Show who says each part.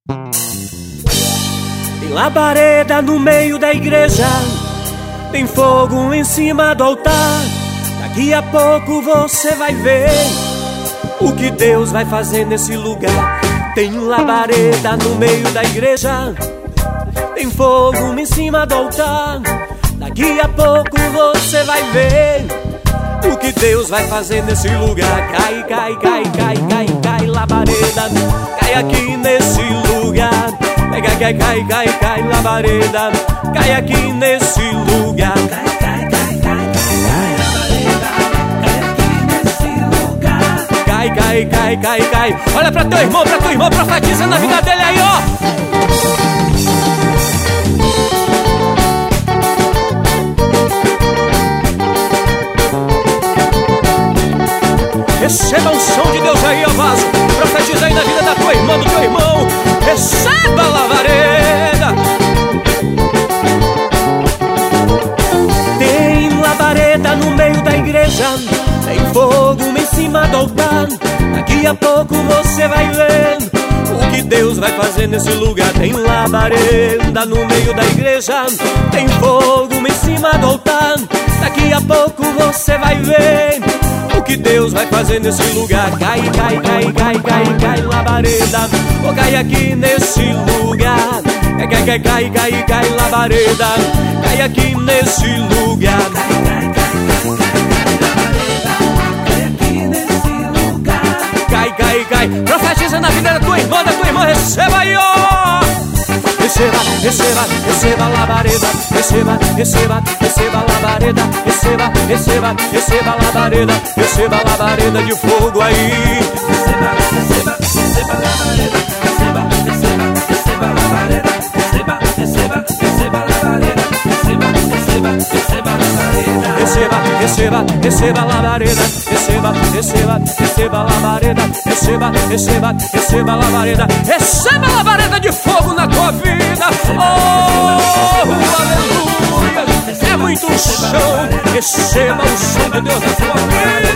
Speaker 1: Tem labareda no meio da igreja, tem fogo em cima do altar. Daqui a pouco você vai ver o que Deus vai fazer nesse lugar. Tem labareda no meio da igreja, tem fogo em cima do altar. Daqui a pouco você vai ver o que Deus vai fazer nesse lugar. Cai, cai, cai, cai, cai, cai, labareda, cai aqui nesse lugar. Cai, cai, cai, cai, cai, labareda, cai aqui nesse lugar. Cai, cai, cai, cai, cai, labareda, cai aqui nesse lugar. Cai, cai, cai, cai, cai. Olha pra teu irmão, pra tua irmã, profetiza na vida dele aí, ó. Receba o som de Deus aí, ó vaso. Profetiza aí na vida da tua irmã, do teu irmão. Receba a labareda. Tem labareda no meio da igreja, tem fogo em cima do altar. Daqui a pouco você vai ver o que Deus vai fazer nesse lugar. Tem labareda no meio da igreja, tem fogo em cima do altar. Daqui a pouco você vai ver o que Deus vai fazer nesse lugar. Cai, cai, cai, cai, cai, cai, labareda, oh, cai aqui nesse lugar. Cai, cai, cai, cai, cai, cai, labareda, cai aqui nesse lugar. Cai, cai, cai, cai, cai, labareda, cai aqui nesse lugar. Cai, cai, cai, profetiza na vida da tua irmã, receba aí, ó. Receba, receba, receba a labareda, receba, receba, receba a labareda, receba, receba, receba a labareda, receba a labareda de fogo aí. Receba, receba, receba a labareda, receba, receba, receba a labareda, receba, receba, receba a labareda, receba, receba, receba a labareda. Receba, receba, receba a labareda, receba, receba, receba a labareda, receba, receba, receba a labareda, receba a labareda de fogo na tua vida. Oh, aleluia! É muito chão. Receba o som de Deus na tua vida.